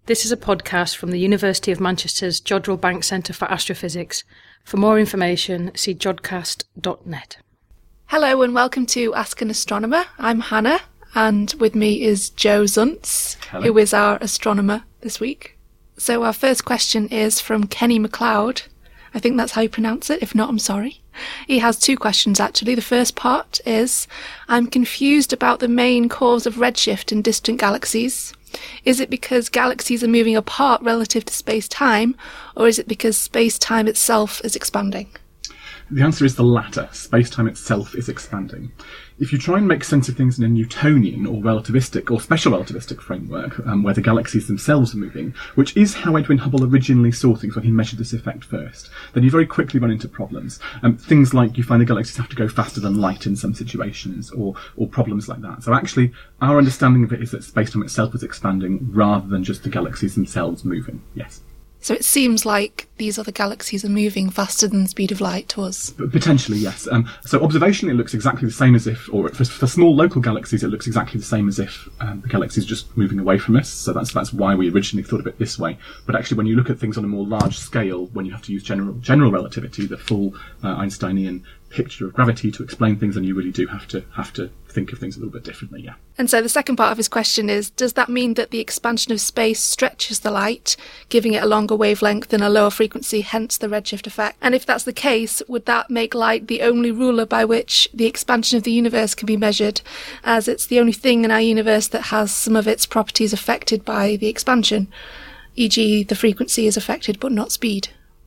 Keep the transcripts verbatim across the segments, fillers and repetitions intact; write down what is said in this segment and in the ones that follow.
This is a podcast from the University of Manchester's Jodrell Bank Centre for Astrophysics. For more information, see jodcast dot net. Hello and welcome to Ask an Astronomer. I'm Hannah, and with me is Joe Zuntz, Hello. Who is our astronomer this week. So our first question is from Kenny MacLeod. I think that's how you pronounce it. If not, I'm sorry. He has two questions, actually. The first part is, I'm confused about the main cause of redshift in distant galaxies. Is it because galaxies are moving apart relative to space-time, or is it because space-time itself is expanding? The answer is the latter. Space-time itself is expanding. If you try and make sense of things in a Newtonian or relativistic or special relativistic framework, um, where the galaxies themselves are moving, which is how Edwin Hubble originally saw things when he measured this effect first, then you very quickly run into problems. Um, things like you find the galaxies have to go faster than light in some situations, or, or problems like that. So actually, our understanding of it is that space-time itself is expanding rather than just the galaxies themselves moving. Yes. So it seems like these other galaxies are moving faster than the speed of light to us. Potentially, yes. Um, so observationally, it looks exactly the same as if, or for, for small local galaxies, it looks exactly the same as if um, the galaxy is just moving away from us. So that's that's why we originally thought of it this way. But actually, when you look at things on a more large scale, when you have to use general general relativity, the full uh, Einsteinian picture of gravity to explain things, then you really do have to have to think of things a little bit differently, yeah. And so the second part of his question is, does that mean that the expansion of space stretches the light, giving it a longer wavelength and a lower frequency, hence the redshift effect? And if that's the case, would that make light the only ruler by which the expansion of the universe can be measured, as it's the only thing in our universe that has some of its properties affected by the expansion, for example the frequency is affected but not speed?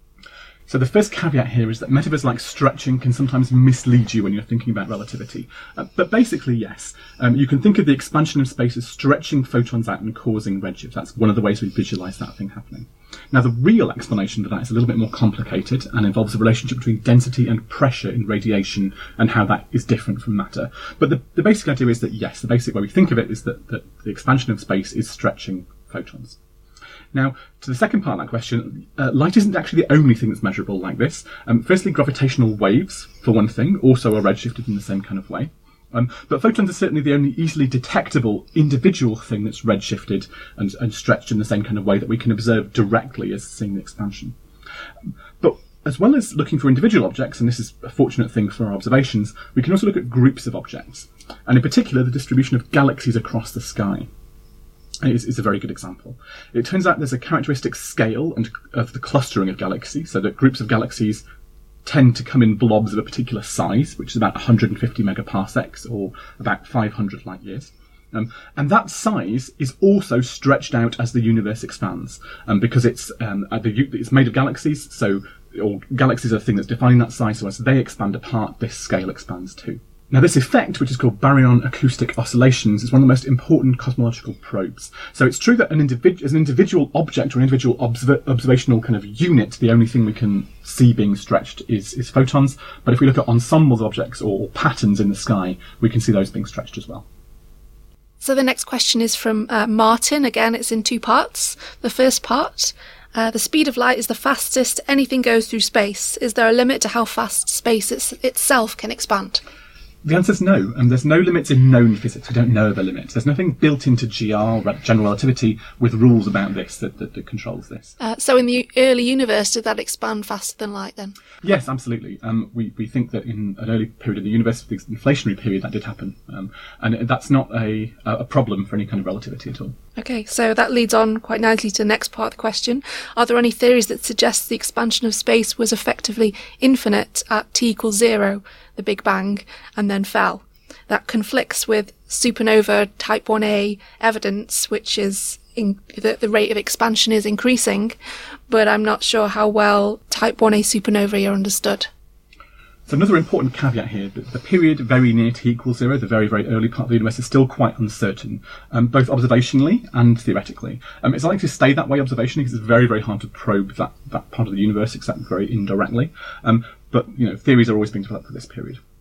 So the first caveat here is that metaphors like stretching can sometimes mislead you when you're thinking about relativity. Uh, but basically, yes, um, you can think of the expansion of space as stretching photons out and causing redshift. That's one of the ways we visualise that thing happening. Now, the real explanation for that is a little bit more complicated and involves the relationship between density and pressure in radiation and how that is different from matter. But the, the basic idea is that, yes, the basic way we think of it is that, that the expansion of space is stretching photons. Now, to the second part of that question, uh, light isn't actually the only thing that's measurable like this. Um, firstly, gravitational waves, for one thing, also are redshifted in the same kind of way. Um, but photons are certainly the only easily detectable individual thing that's redshifted and, and stretched in the same kind of way that we can observe directly as seeing the expansion. But as well as looking for individual objects, and this is a fortunate thing for our observations, we can also look at groups of objects, and in particular the distribution of galaxies across the sky. Is, is a very good example. It turns out there's a characteristic scale and of the clustering of galaxies, so that groups of galaxies tend to come in blobs of a particular size, which is about one hundred fifty megaparsecs, or about five hundred light years. Um, and that size is also stretched out as the universe expands, um, because it's um, the, it's made of galaxies, so or galaxies are the thing that's defining that size, so as they expand apart, this scale expands too. Now, this effect, which is called baryon acoustic oscillations, is one of the most important cosmological probes. So it's true that an individ- as an individual object or an individual observ- observational kind of unit, the only thing we can see being stretched is, is photons. But if we look at ensembles of objects or, or patterns in the sky, we can see those being stretched as well. So the next question is from uh, Martin. Again, it's in two parts. The first part, uh, the speed of light is the fastest anything goes through space. Is there a limit to how fast space it's, itself can expand? The answer is no, and there's no limits in known physics. We don't know of a limit. There's nothing built into G R, general relativity, with rules about this that, that, that controls this. Uh, so in the early universe, did that expand faster than light then? Yes, absolutely. Um, we, we think that in an early period of the universe, the inflationary period, that did happen. Um, and that's not a, a problem for any kind of relativity at all. Okay, so that leads on quite nicely to the next part of the question. Are there any theories that suggest the expansion of space was effectively infinite at t equals zero, the Big Bang, and then fell? That conflicts with supernova type one A evidence, which is in, that the rate of expansion is increasing, but I'm not sure how well type one A supernovae are understood. So another important caveat here, that the period very near t equals zero, the very, very early part of the universe, is still quite uncertain, um, both observationally and theoretically. Um, it's likely to stay that way observationally because it's very, very hard to probe that, that part of the universe except very indirectly. Um, but, you know, theories are always being developed for this period.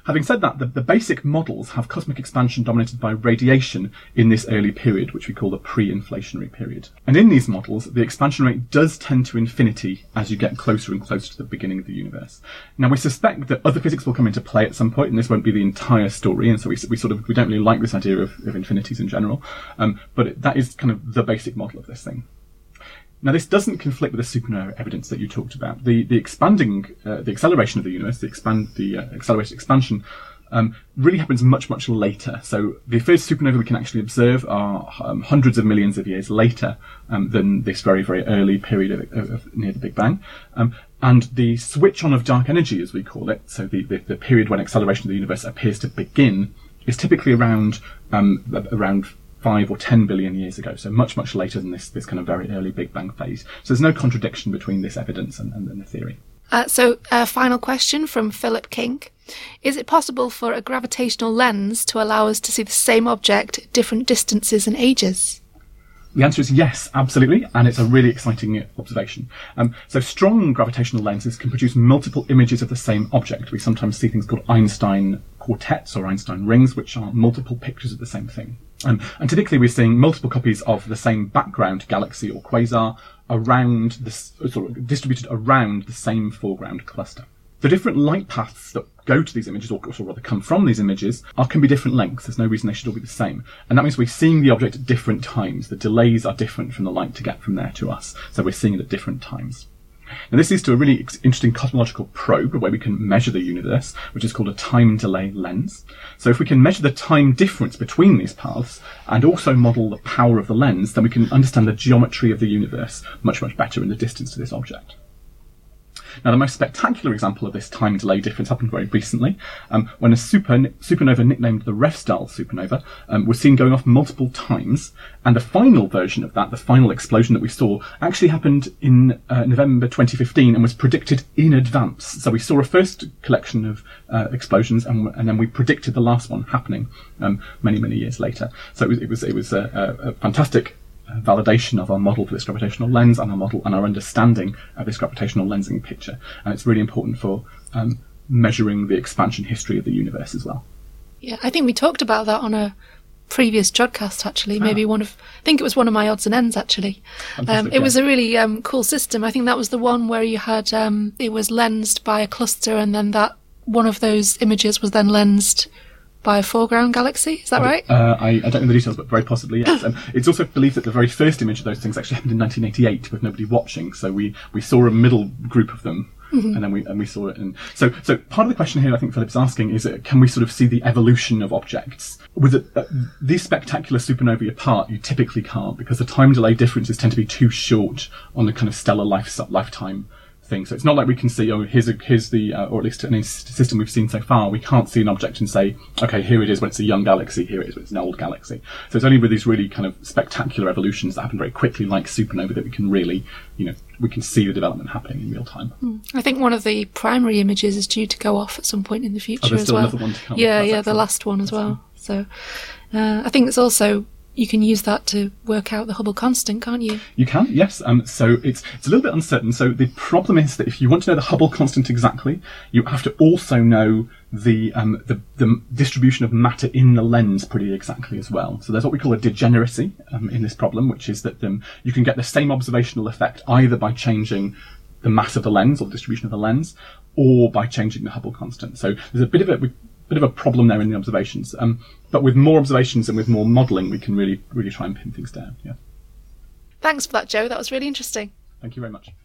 having said that, the, the basic models have cosmic expansion dominated by radiation in this early period, which we call the pre-inflationary period. And in these models, the expansion rate does tend to infinity as you get closer and closer to the beginning of the universe. Now, we suspect that other physics will come into play at some point, and this won't be the entire story, and so we, we sort of we don't really like this idea of, of infinities in general, um, but it, that is kind of the basic model of this thing. Now, this doesn't conflict with the supernova evidence that you talked about. The the expanding, uh, the acceleration of the universe, the expand, the uh, accelerated expansion, um, really happens much much later. So the first supernova we can actually observe are um, hundreds of millions of years later um, than this very very early period of, of, of near the Big Bang. Um, and the switch on of dark energy, as we call it, so the, the the period when acceleration of the universe appears to begin, is typically around um, around. five or ten billion years ago, so much, much later than this, this kind of very early Big Bang phase. So there's no contradiction between this evidence and, and, and the theory. Uh, so a final question from Philip King. Is it possible for a gravitational lens to allow us to see the same object at different distances and ages? The answer is yes, absolutely, and it's a really exciting observation. Um, so strong gravitational lenses can produce multiple images of the same object. We sometimes see things called Einstein quartets or Einstein rings, which are multiple pictures of the same thing. Um, and typically we're seeing multiple copies of the same background galaxy or quasar around this, sort of distributed around the same foreground cluster. The different light paths that go to these images, or, or rather come from these images, are, can be different lengths. There's no reason they should all be the same. And that means we're seeing the object at different times. The delays are different from the light to get from there to us. So we're seeing it at different times. Now, this leads to a really ex- interesting cosmological probe where we can measure the universe, which is called a time delay lens. So if we can measure the time difference between these paths and also model the power of the lens, then we can understand the geometry of the universe much, much better in the distance to this object. Now, the most spectacular example of this time delay difference happened very recently, um, when a super, supernova nicknamed the Refsdal supernova um, was seen going off multiple times, and the final version of that, the final explosion that we saw, actually happened in uh, November twenty fifteen and was predicted in advance. So we saw a first collection of uh, explosions, and, and then we predicted the last one happening um, many, many years later. So it was, it was, it was a, a, a fantastic validation of our model for this gravitational lens and our model and our understanding of this gravitational lensing picture. And it's really important for um, measuring the expansion history of the universe as well. Yeah, I think we talked about that on a previous Jodcast, actually. Maybe ah. one of, I think it was one of my odds and ends, actually. Um, it yeah. was a really um, cool system. I think that was the one where you had, um, it was lensed by a cluster, and then that one of those images was then lensed by a foreground galaxy, is that right? Uh, I, I don't know the details, but very possibly, yes. Um, it's also believed that the very first image of those things actually happened in nineteen eighty-eight with nobody watching, so we, we saw a middle group of them, mm-hmm. and then we and we saw it. And so, so part of the question here, I think Philip's asking, is uh, can we sort of see the evolution of objects? With a, uh, these spectacular supernovae apart, you typically can't, because the time delay differences tend to be too short on the kind of stellar life lifetime thing. So it's not like we can see, oh, here's a, here's the, uh, or at least in a system we've seen so far, we can't see an object and say, okay, here it is when it's a young galaxy, here it is when it's an old galaxy. So it's only with these really kind of spectacular evolutions that happen very quickly, like supernova, that we can really, you know, we can see the development happening in real time. Mm. I think one of the primary images is due to go off at some point in the future oh, there's as still well. Another one to come. Yeah, That's yeah, excellent. The last one as That's well. Fun. So uh, I think it's also, you can use that to work out the Hubble constant, can't you? You can, yes. Um, so it's it's a little bit uncertain. So the problem is that if you want to know the Hubble constant exactly, you have to also know the um, the, the distribution of matter in the lens pretty exactly as well. So there's what we call a degeneracy um, in this problem, which is that um, you can get the same observational effect either by changing the mass of the lens or the distribution of the lens, or by changing the Hubble constant. So there's a bit of a bit of a problem there in the observations. Um, but with more observations and with more modelling, we can really, really try and pin things down. Yeah. Thanks for that, Joe. That was really interesting. Thank you very much.